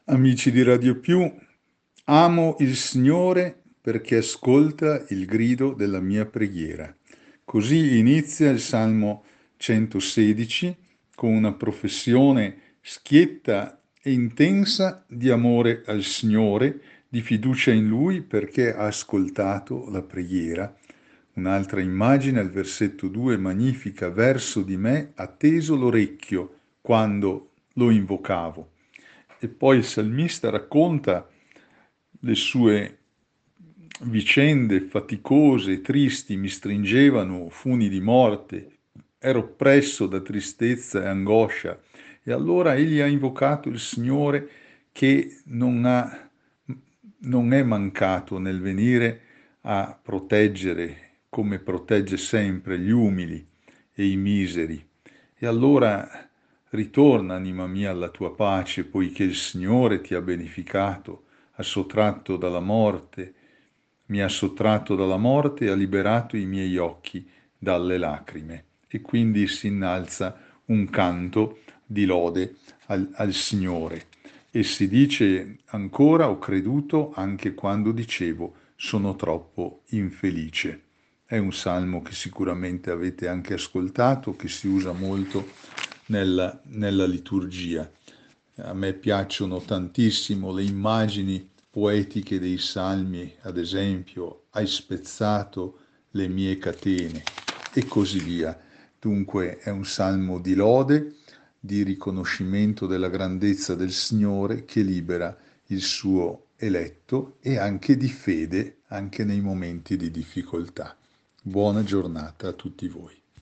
Amici di Radio Più, amo il Signore perché ascolta il grido della mia preghiera. Così inizia il Salmo 116 con una professione schietta e intensa di amore al Signore, di fiducia in Lui perché ha ascoltato la preghiera. Un'altra immagine al versetto 2, magnifica, verso di me ha teso l'orecchio quando lo invocavo. E poi il salmista racconta le sue vicende faticose, tristi, mi stringevano funi di morte, ero oppresso da tristezza e angoscia. E allora egli ha invocato il Signore che non è mancato nel venire a proteggere, come protegge sempre, gli umili e i miseri. E allora ritorna, anima mia, alla tua pace, poiché il Signore ti ha beneficato, ha sottratto dalla morte, mi ha sottratto dalla morte e ha liberato i miei occhi dalle lacrime. E quindi si innalza un canto di lode al Signore. E si dice ancora, ho creduto anche quando dicevo, sono troppo infelice. È un salmo che sicuramente avete anche ascoltato, che si usa molto nella liturgia. A me piacciono tantissimo le immagini poetiche dei salmi, ad esempio, hai spezzato le mie catene e così via. Dunque è un salmo di lode, di riconoscimento della grandezza del Signore che libera il suo eletto e anche di fede anche nei momenti di difficoltà. Buona giornata a tutti voi.